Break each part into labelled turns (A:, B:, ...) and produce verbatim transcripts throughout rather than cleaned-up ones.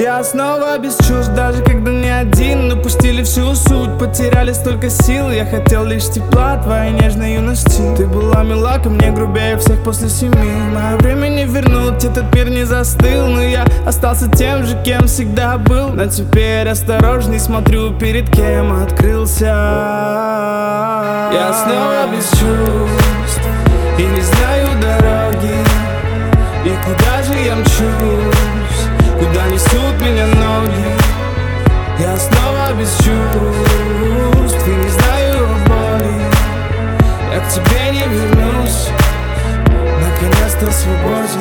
A: Я снова без чувств, даже когда не один. Упустили всю суть, потеряли столько сил. Я хотел лишь тепла твоей нежной юности. Ты была мила ко мне, грубее всех после семи. Мое время не вернуть, этот мир не застыл. Но я остался тем же, кем всегда был. Но теперь осторожней смотрю, перед кем открылся. Я снова без чувств и не знаю дороги. И куда же я мчусь, куда несут меня ноги? Я снова без чувств и не знаю боли. Я к тебе не вернусь, наконец-то свободен.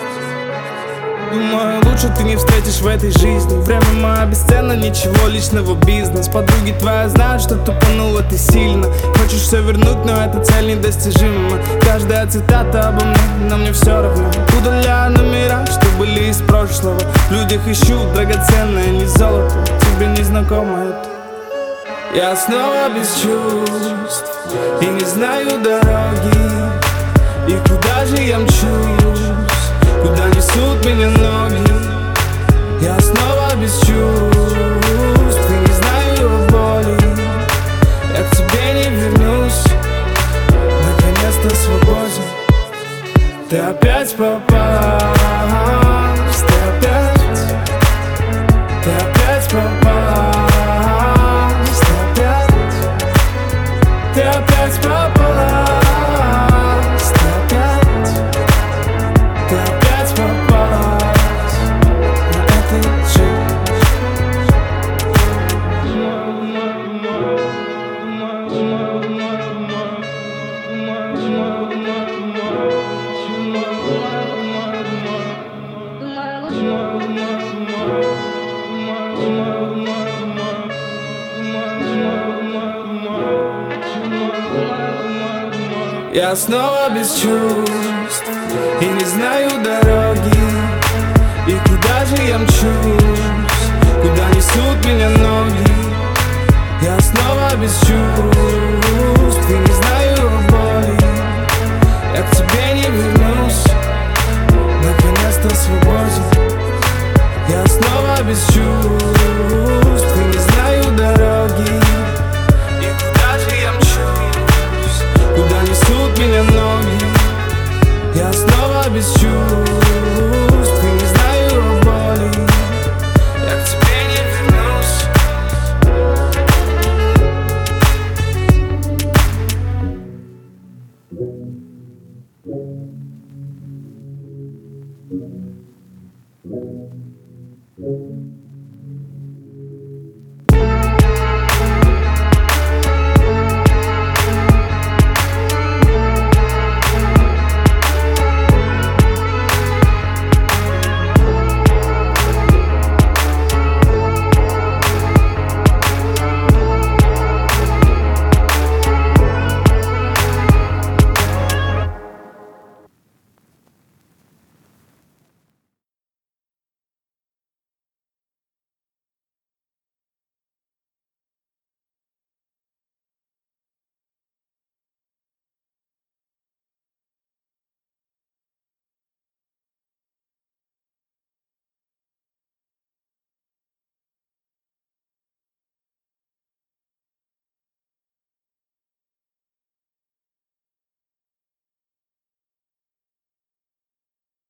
A: Думаю, лучше ты не встретишь в этой жизни. Время мое бесценно, ничего личного, бизнес. Подруги твои знают, что тупанула ты сильно. Хочешь все вернуть, но эта цель недостижима. Каждая цитата обо мне, но мне все равно. Удаляю номера, что были из прошлого. В людях ищу драгоценное, не золото. Тебе не знакомо это. Я снова без чувств и не знаю дороги. И куда же я мчусь, куда несут меня ноги? Я снова без чувств и не знаю боли. Я к тебе не вернусь, наконец-то свободен. Ты опять попалась, ты опять, ты опять попалась, ты опять, ты опять попалась. Я снова без чувств и не знаю дороги. И куда же я мчусь, куда несут меня ноги? Я снова без чувств и не знаю боли. Я к тебе не вернусь, наконец-то свободен. Я снова без чувств и не знаю дороги. И куда же я мчусь, куда несут меня ноги? Я снова без чувств.